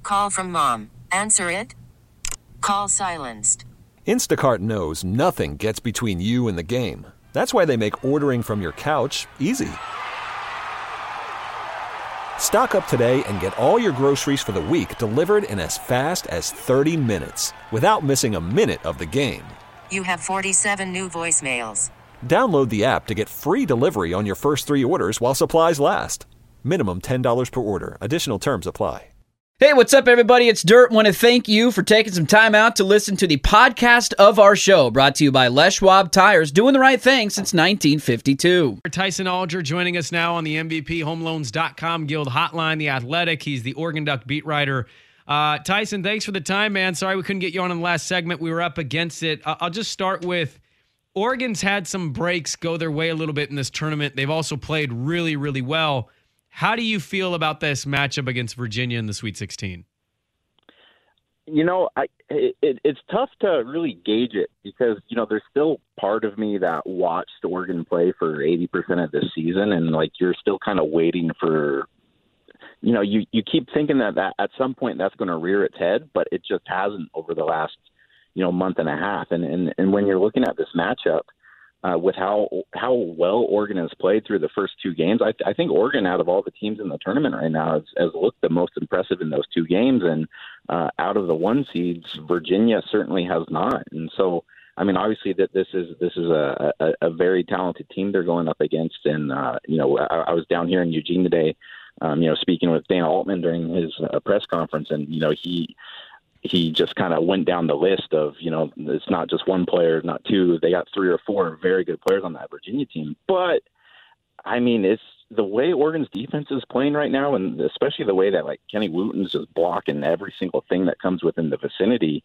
Call from mom. Answer it. Call silenced. Instacart knows nothing gets between you and the game. That's why they make ordering from your couch easy. Stock up today and get all your groceries for the week delivered in as fast as 30 minutes without missing a minute of the game. You have 47 new voicemails. Download the app to get free delivery on your first 3 orders while supplies last. Minimum $10 per order. Additional terms apply. Hey, what's up, everybody? It's Dirt. Want to thank you for taking some time out to listen to the podcast of our show, brought to you by Les Schwab Tires, doing the right thing since 1952. Tyson Alger joining us now on the MVPHomeLoans.com Guild Hotline, The Athletic. He's the Oregon Duck beat writer. Tyson, thanks for the time, man. Sorry we couldn't get you on in the last segment. We were up against it. I'll just start with Oregon's had some breaks go their way a little bit in this tournament. They've also played really, really well. How do you feel about this matchup against Virginia in the Sweet 16? You know, it's tough to really gauge it because, you know, there's still part of me that watched Oregon play for 80% of this season, and, like, you're still kind of waiting for, you know, you keep thinking that at some point that's going to rear its head, but it just hasn't over the last, you know, month and a half. And when you're looking at this matchup, with how well Oregon has played through the first 2 games, I think Oregon, out of all the teams in the tournament right now, has looked the most impressive in those 2 games. And out of the 1 seeds, Virginia certainly has not. And so, I mean, obviously that this is a very talented team they're going up against. And you know, I was down here in Eugene today, you know, speaking with Dana Altman during his press conference, and you know, he just kind of went down the list of, you know, it's not just 1 player, not 2. They got 3 or 4 very good players on that Virginia team. But, I mean, it's the way Oregon's defense is playing right now, and especially the way that, like, Kenny Wooten's just blocking every single thing that comes within the vicinity,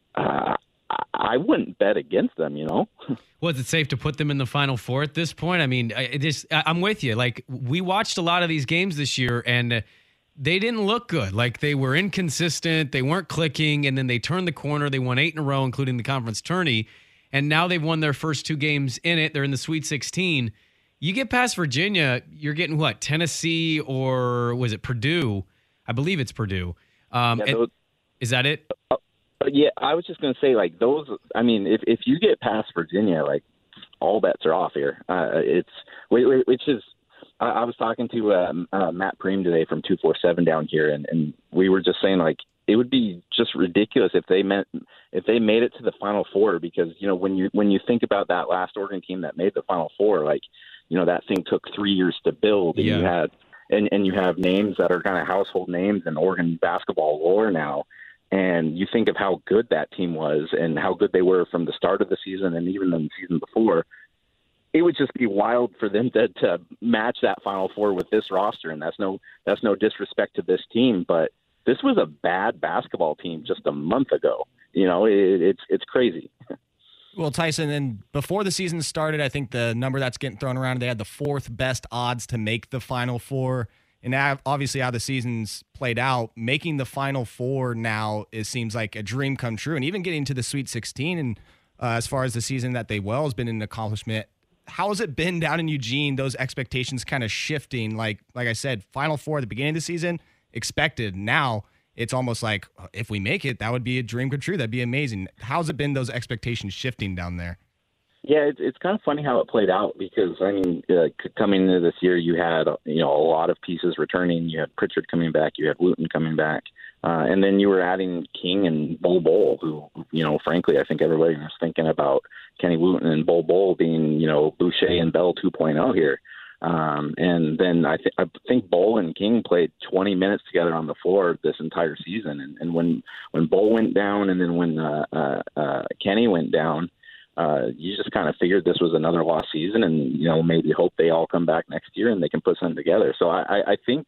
I wouldn't bet against them, you know? Well, is it safe to put them in the Final Four at this point? I mean, I'm with you. Like, we watched a lot of these games this year, and they didn't look good. Like, they were inconsistent. They weren't clicking. And then they turned the corner. They won 8 in a row, including the conference tourney. And now they've won their first 2 games in it. They're in the Sweet 16. You get past Virginia, you're getting what? Tennessee, or was it Purdue? I believe it's Purdue. Is that it? Yeah, I was just going to say, like, those, I mean, if you get past Virginia, like, all bets are off here. Which is, I was talking to Matt Preem today from 247 down here, and we were just saying, like, it would be just ridiculous if they made it to the Final Four, because, you know, when you think about that last Oregon team that made the Final Four, like, you know, that thing took 3 years to build, and you have names that are kind of household names in Oregon basketball lore now, and you think of how good that team was and how good they were from the start of the season and even the season before. It would just be wild for them to match that Final Four with this roster, and that's no disrespect to this team, but this was a bad basketball team just a month ago. You know, it's crazy. Well, Tyson, and before the season started, I think the number that's getting thrown around, they had the 4th best odds to make the Final Four. And obviously how the season's played out, making the Final Four now seems like a dream come true. And even getting to the Sweet 16, and as far as the season that they has been an accomplishment. How has it been down in Eugene, those expectations kind of shifting? Like I said, Final Four at the beginning of the season, expected. Now it's almost like, if we make it, that would be a dream come true. That'd be amazing. How's it been, those expectations shifting down there? Yeah, it's kind of funny how it played out, because, I mean, coming into this year, you had, you know, a lot of pieces returning. You had Pritchard coming back. You had Wooten coming back. And then you were adding King and Bol, who, you know, frankly, I think everybody was thinking about Kenny Wooten and Bol being, you know, Boucher and Bell 2.0 here. And then I think Bol and King played 20 minutes together on the floor this entire season. And when Bol went down, and then when Kenny went down, you just kind of figured this was another lost season, and, you know, maybe hope they all come back next year and they can put something together. So I think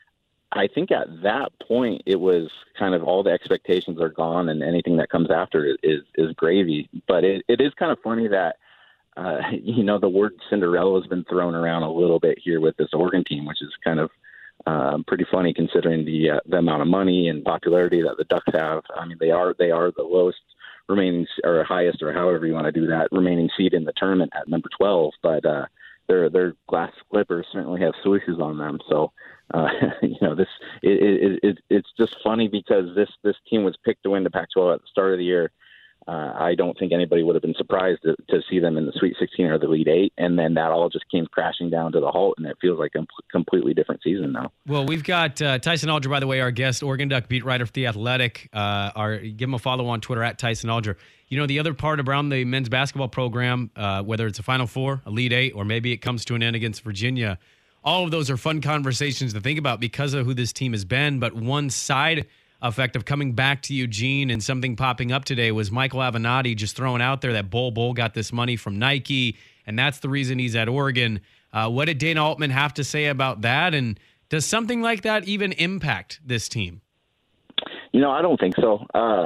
at that point it was kind of all the expectations are gone, and anything that comes after is gravy. But it is kind of funny that, you know, the word Cinderella has been thrown around a little bit here with this Oregon team, which is kind of pretty funny considering the amount of money and popularity that the Ducks have. I mean, they are the lowest remaining, or highest, or however you want to do that, remaining seed in the tournament at number 12. But their glass slippers certainly have swooshes on them. So It's just funny because this team was picked to win the Pac-12 at the start of the year. I don't think anybody would have been surprised to see them in the Sweet 16 or the Elite Eight, and then that all just came crashing down to the halt, and it feels like a completely different season now. Well, we've got Tyson Alger, by the way, our guest, Oregon Duck beat writer for The Athletic. Give him a follow on Twitter at Tyson Alger. You know, the other part around the men's basketball program, whether it's a Final Four, Elite Eight, or maybe it comes to an end against Virginia, all of those are fun conversations to think about because of who this team has been. But one side effect of coming back to Eugene and something popping up today was Michael Avenatti just throwing out there that Bol got this money from Nike, and that's the reason he's at Oregon. What did Dana Altman have to say about that? And does something like that even impact this team? You know, I don't think so.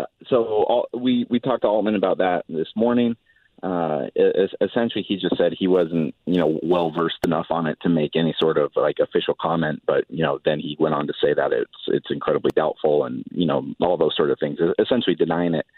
We talked to Altman about that this morning. Essentially, he just said he wasn't, well versed enough on it to make any sort of official comment. But then he went on to say that it's incredibly doubtful, and all those sort of things, essentially denying it.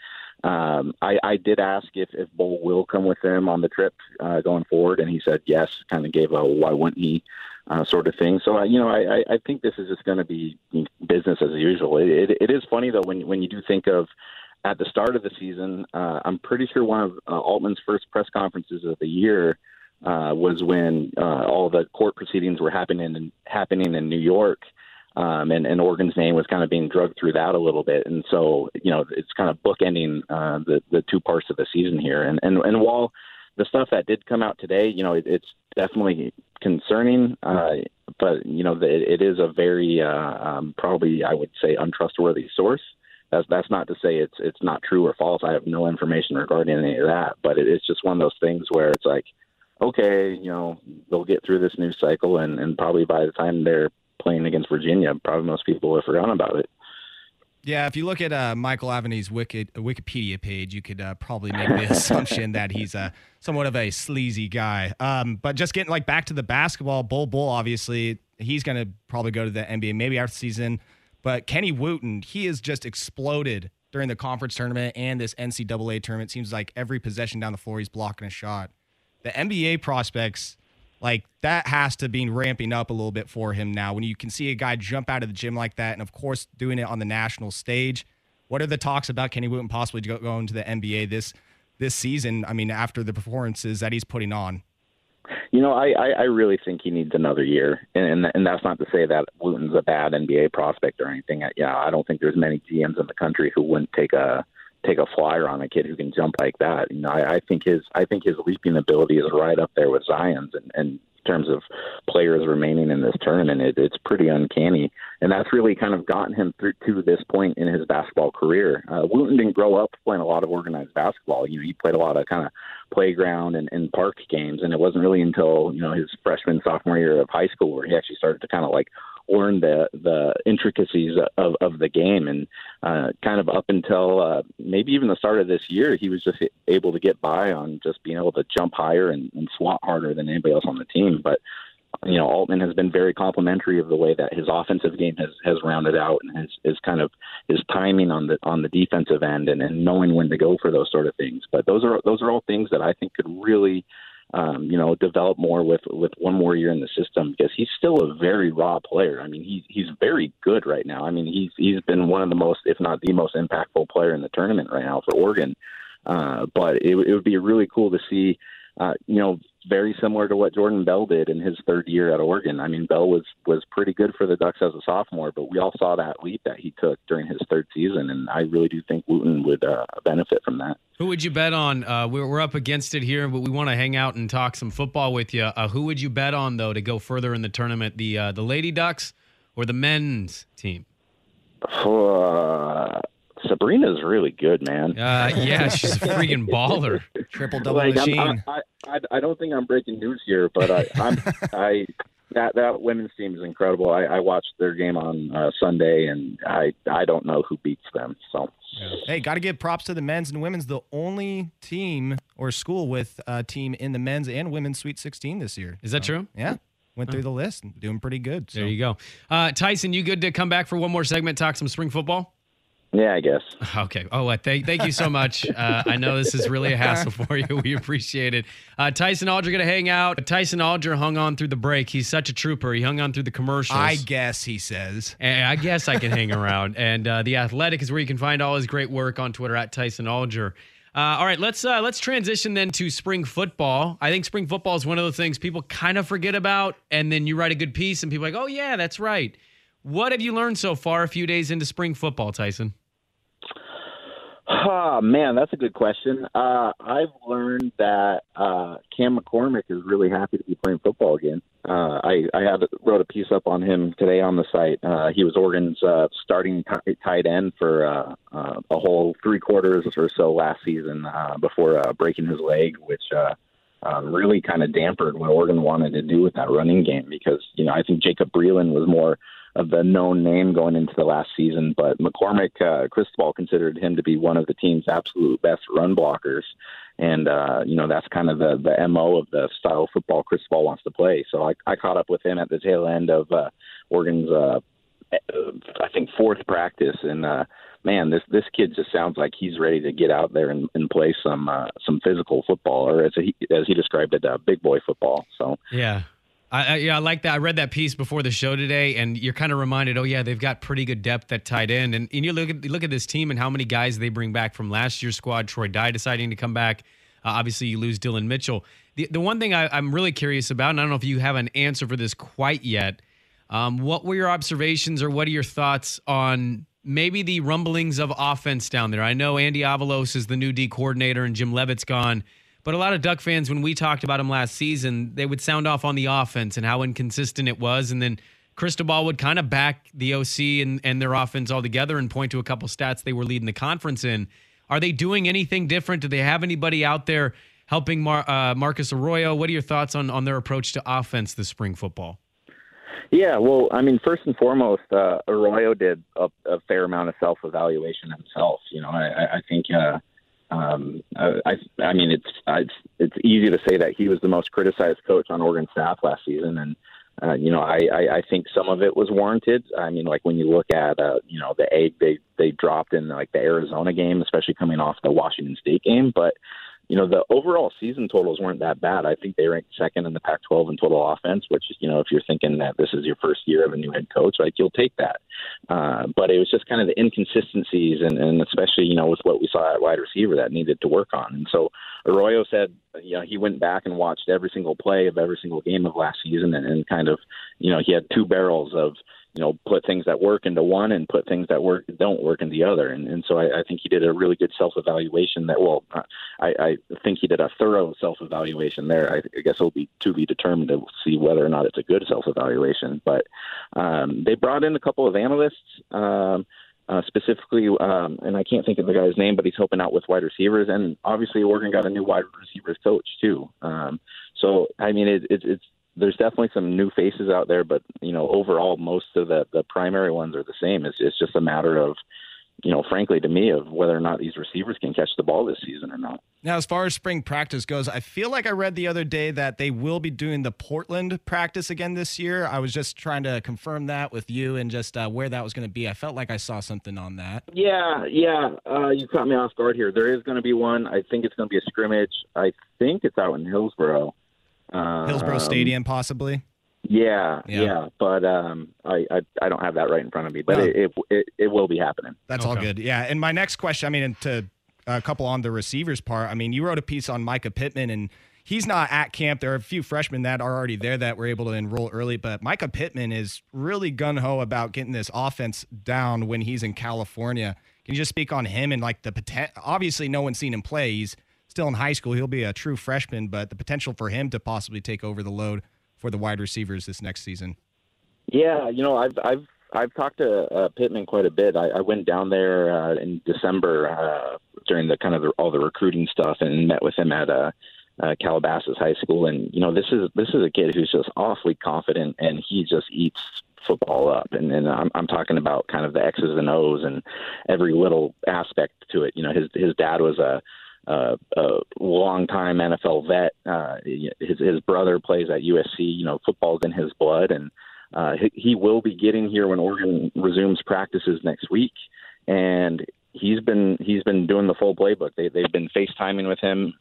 I did ask if Bol will come with them on the trip going forward, and he said yes. Kind of gave a why wouldn't he sort of thing. So I think this is just going to be business as usual. It is funny though when you do think of. At the start of the season, I'm pretty sure one of Altman's first press conferences of the year was when all the court proceedings were happening in New York, and Oregon's name was kind of being drugged through that a little bit. And so, it's kind of bookending the two parts of the season here. And while the stuff that did come out today, it's definitely concerning, but, it is a very probably, I would say, untrustworthy source. That's not to say it's not true or false. I have no information regarding any of that, but it's just one of those things where it's like, okay, they'll get through this news cycle, and probably by the time they're playing against Virginia, probably most people have forgotten about it. Yeah, if you look at Michael Avenatti's Wikipedia page, you could probably make the assumption that he's somewhat of a sleazy guy. But just getting back to the basketball, Bol obviously, he's going to probably go to the NBA maybe after the season. But Kenny Wooten, he has just exploded during the conference tournament and this NCAA tournament. Seems like every possession down the floor, he's blocking a shot. The NBA prospects, that has to be ramping up a little bit for him now. When you can see a guy jump out of the gym like that, and of course doing it on the national stage. What are the talks about Kenny Wooten possibly going to the NBA this season? I mean, after the performances that he's putting on. I really think he needs another year, and that's not to say that Wooten's a bad NBA prospect or anything. I don't think there's many GMs in the country who wouldn't take a flyer on a kid who can jump like that. I think his leaping ability is right up there with Zion's, and in terms of players remaining in this tournament, it's pretty uncanny, and that's really kind of gotten him through to this point in his basketball career. Wooten didn't grow up playing a lot of organized basketball. He played a lot of kind of playground and park games, and it wasn't really until his freshman sophomore year of high school where he actually started to kind of learn the intricacies of the game, and kind of up until maybe even the start of this year, he was just able to get by on just being able to jump higher and swat harder than anybody else on the team. But Altman has been very complimentary of the way that his offensive game has rounded out, and his kind of his timing on the defensive end and knowing when to go for those sort of things. But those are all things that I think could really develop more with one more year in the system, because he's still a very raw player. I mean, he's very good right now. I mean, he's been one of the most, if not the most impactful player in the tournament right now for Oregon. But it would be really cool to see, very similar to what Jordan Bell did in his third year at Oregon. I mean, Bell was pretty good for the Ducks as a sophomore, but we all saw that leap that he took during his third season, and I really do think Wooten would benefit from that. Who would you bet on? We're up against it here, but we want to hang out and talk some football with you. Who would you bet on, though, to go further in the tournament, the Lady Ducks or the men's team? Sabrina's really good, man. Yeah, she's a freaking baller. Triple-double machine. I don't think I'm breaking news here, but that women's team is incredible. I watched their game on Sunday, and I don't know who beats them. So, hey, got to give props to the men's and women's. The only team or school with a team in the men's and women's Sweet 16 this year. Is that true? Yeah. Went through the list and doing pretty good. So. There you go. Tyson, you good to come back for one more segment, talk some spring football? Yeah, I guess. Okay. Oh, thank you so much. I know this is really a hassle for you. We appreciate it. Tyson Alger going to hang out. Tyson Alger hung on through the break. He's such a trooper. He hung on through the commercials. I guess, he says. And I guess I can hang around. And The Athletic is where you can find all his great work on Twitter at Tyson Alger. All right, let's transition then to spring football. I think spring football is one of those things people kind of forget about, and then you write a good piece and people are like, oh, yeah, that's right. What have you learned so far a few days into spring football, Tyson? Oh, man, that's a good question. I've learned that Cam McCormick is really happy to be playing football again. I wrote a piece up on him today on the site. He was Oregon's starting tight end for a whole 3 quarters or so last season before breaking his leg, which really kind of dampened what Oregon wanted to do with that running game because, I think Jacob Breland was more of the known name going into the last season, but McCormick, Cristobal considered him to be one of the team's absolute best run blockers. And, that's kind of the MO of the style of football Cristobal wants to play. So I caught up with him at the tail end of Oregon's, I think, 4th practice. And, man, this kid just sounds like he's ready to get out there and play some physical football, or as he described it, big boy football. So, yeah. I like that. I read that piece before the show today, and you're kind of reminded, oh, yeah, they've got pretty good depth at tight end. And you look at this team and how many guys they bring back from last year's squad. Troy Dye deciding to come back. Obviously, you lose Dylan Mitchell. The one thing I'm really curious about, and I don't know if you have an answer for this quite yet, what were your observations or what are your thoughts on maybe the rumblings of offense down there? I know Andy Avalos is the new D coordinator and Jim Leavitt's gone. But a lot of Duck fans, when we talked about him last season, they would sound off on the offense and how inconsistent it was. And then Cristobal would kind of back the OC and their offense altogether and point to a couple stats they were leading the conference in. Are they doing anything different? Do they have anybody out there helping Marcus Arroyo? What are your thoughts on their approach to offense this spring football? Yeah, well, I mean, first and foremost, Arroyo did a fair amount of self-evaluation himself. I think I mean, it's easy to say that he was the most criticized coach on Oregon staff last season, and I think some of it was warranted. I mean, like when you look at the egg they dropped in like the Arizona game, especially coming off the Washington State game, but the overall season totals weren't that bad. I think they ranked 2nd in the Pac-12 in total offense, which is, if you're thinking that this is your first year of a new head coach, like you'll take that. But it was just kind of the inconsistencies and especially, with what we saw at wide receiver that needed to work on. And so Arroyo said, he went back and watched every single play of every single game of last season and kind of, he had 2 barrels of, put things that work into one and put things that don't work in the other. And so I think he did a really good self-evaluation I think he did a thorough self-evaluation there. I guess it'll be to be determined to see whether or not it's a good self-evaluation. But they brought in a couple of analysts, specifically, and I can't think of the guy's name, but he's helping out with wide receivers. And obviously Oregon got a new wide receivers coach too. So, I mean, there's definitely some new faces out there, but, overall, most of the primary ones are the same. It's just a matter of, frankly, to me, of whether or not these receivers can catch the ball this season or not. Now, as far as spring practice goes, I feel like I read the other day that they will be doing the Portland practice again this year. I was just trying to confirm that with you and just where that was going to be. I felt like I saw something on that. Yeah. You caught me off guard here. There is going to be one. I think it's going to be a scrimmage. I think it's out in Hillsboro. Hillsboro Stadium, possibly. Yeah, but I don't have that right in front of me, but it will be happening. That's all good. Yeah, and my next question, I mean, to a couple on the receivers part, I mean, you wrote a piece on Micah Pittman, and he's not at camp. There are a few freshmen that are already there that were able to enroll early, but Micah Pittman is really gung-ho about getting this offense down when he's in California. Can you just speak on him and like the potential? Obviously, no one's seen him play. He's still in high school. He'll be a true freshman, but the potential for him to possibly take over the load for the wide receivers this next season. Yeah, I've talked to Pittman quite a bit. I went down there in December during the kind of all the recruiting stuff and met with him at Calabasas High School. And this is a kid who's just awfully confident, and he just eats football up. And I'm talking about kind of the X's and O's and every little aspect to it. His dad was a long-time NFL vet. His brother plays at USC. Football's in his blood, and he will be getting here when Oregon resumes practices next week. and he's been doing the full playbook. They've been FaceTiming with him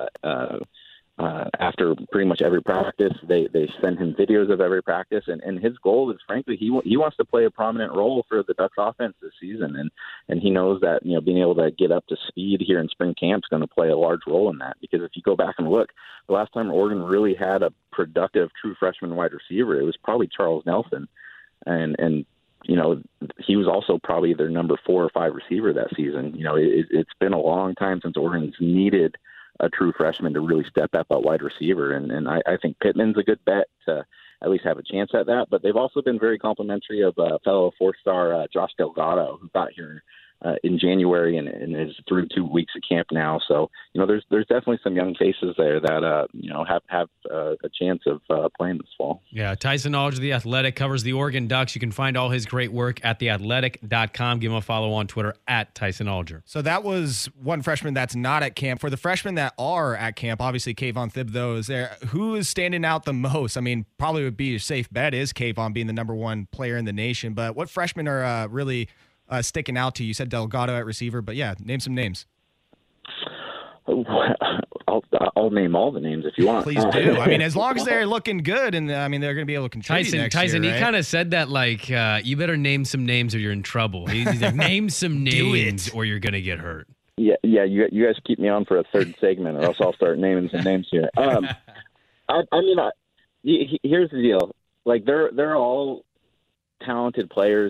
after pretty much every practice. They send him videos of every practice, and his goal is, frankly, he wants to play a prominent role for the Ducks offense this season, and he knows that being able to get up to speed here in spring camp is going to play a large role in that. Because if you go back and look, the last time Oregon really had a productive true freshman wide receiver, it was probably Charles Nelson, and he was also probably their number 4 or 5 receiver that season. It's been a long time since Oregon's needed a true freshman to really step up at wide receiver. And I think Pittman's a good bet to at least have a chance at that. But they've also been very complimentary of fellow 4-star Josh Delgado, who got here in January and is through 2 weeks of camp now. So, there's definitely some young faces there that, have a chance of playing this fall. Yeah, Tyson Alger, The Athletic, covers the Oregon Ducks. You can find all his great work at theathletic.com. Give him a follow on Twitter at Tyson Alger. So that was one freshman that's not at camp. For the freshmen that are at camp, obviously Kayvon Thibodeaux is there. Who is standing out the most? I mean, probably would be a safe bet is Kayvon being the number 1 player in the nation. But what freshmen are really sticking out to you? You said Delgado at receiver, but yeah, name some names. I'll name all the names if you want. Please do. I mean, as long as they're looking good, and they're going to be able to contribute Tyson, year, right? He kind of said that like, you better name some names or you're in trouble. He's like, name some names or you're going to get hurt. Yeah. You guys keep me on for a third segment, or else I'll start naming some names here. Here's the deal. Like, they're all talented players.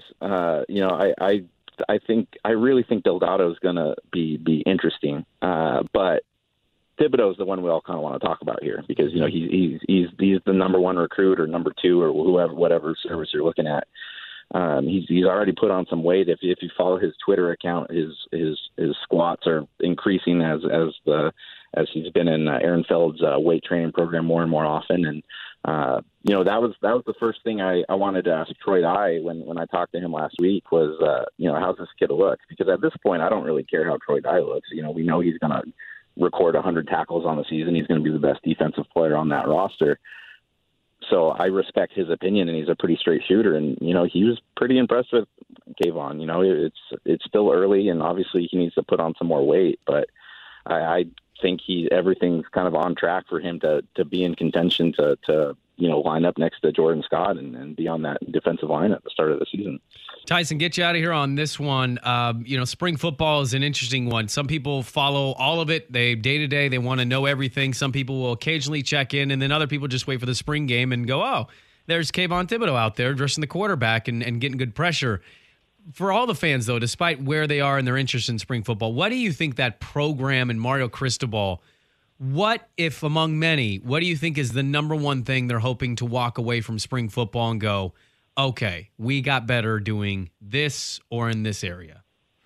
I really think Delgado is going to be interesting. But Thibodeaux is the one we all kind of want to talk about here because, he's the number 1 recruit or number 2 or whatever service you're looking at. He's already put on some weight. If you follow his Twitter account, his squats are increasing as he's been in Aaron Feld's weight training program more and more often. And that was the first thing I wanted to ask Troy Dye when I talked to him last week was how's this kid look? Because at this point I don't really care how Troy Dye looks. We know he's going to record 100 tackles on the season. He's going to be the best defensive player on that roster. So I respect his opinion, and he's a pretty straight shooter. And, he was pretty impressed with Kayvon. It's still early, and obviously he needs to put on some more weight. But I think everything's kind of on track for him to be in contention to line up next to Jordan Scott and be on that defensive line at the start of the season. Tyson, get you out of here on this one. Spring football is an interesting one. Some people follow all of it. They day to day, they want to know everything. Some people will occasionally check in, and then other people just wait for the spring game and go, oh, there's Kayvon Thibodeaux out there dressing the quarterback and getting good pressure. For all the fans, though, despite where they are and their interest in spring football, what do you think that program and Mario Cristobal, what, if among many, what do you think is the number 1 thing they're hoping to walk away from spring football and go, okay, we got better doing this or in this area?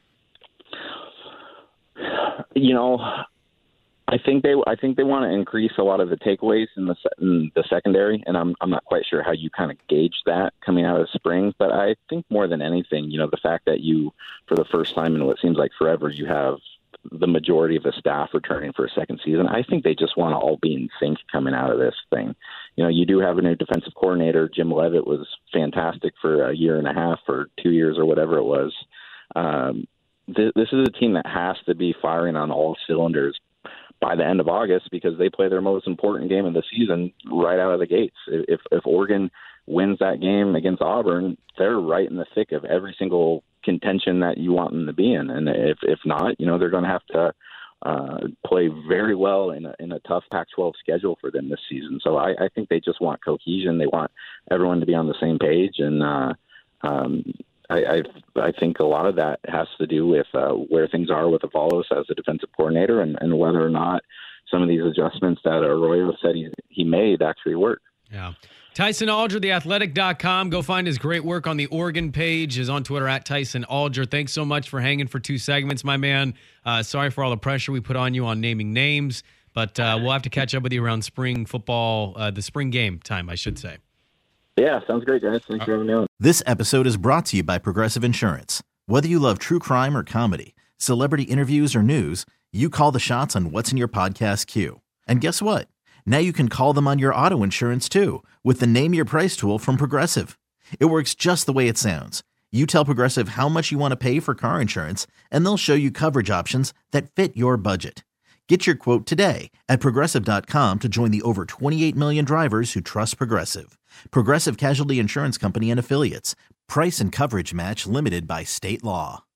I think they want to increase a lot of the takeaways in the secondary, and I'm not quite sure how you kind of gauge that coming out of spring. But I think more than anything, the fact that you, for the first time in what seems like forever, you have the majority of the staff returning for a second season. I think they just want to all be in sync coming out of this thing. You do have a new defensive coordinator. Jim Leavitt was fantastic for a year and a half or 2 years or whatever it was. This is a team that has to be firing on all cylinders by the end of August because they play their most important game of the season right out of the gates. If Oregon wins that game against Auburn, they're right in the thick of every single contention that you want them to be in. And if not, they're going to have to play very well in a tough Pac-12 schedule for them this season. So I think they just want cohesion. They want everyone to be on the same page. And I think a lot of that has to do with where things are with Avalos as a defensive coordinator and whether or not some of these adjustments that Arroyo said he made actually work. Yeah. Tyson Alger, theathletic.com. Go find his great work on the Oregon page. Is on Twitter at Tyson Alger. Thanks so much for hanging for 2 segments, my man. Sorry for all the pressure we put on you on naming names, but we'll have to catch up with you around spring football, the spring game time, I should say. Yeah, sounds great, guys. Thanks for having me on. This episode is brought to you by Progressive Insurance. Whether you love true crime or comedy, celebrity interviews or news, you call the shots on what's in your podcast queue. And guess what? Now you can call them on your auto insurance too with the Name Your Price tool from Progressive. It works just the way it sounds. You tell Progressive how much you want to pay for car insurance, and they'll show you coverage options that fit your budget. Get your quote today at Progressive.com to join the over 28 million drivers who trust Progressive. Progressive Casualty Insurance Company and Affiliates. Price and coverage match limited by state law.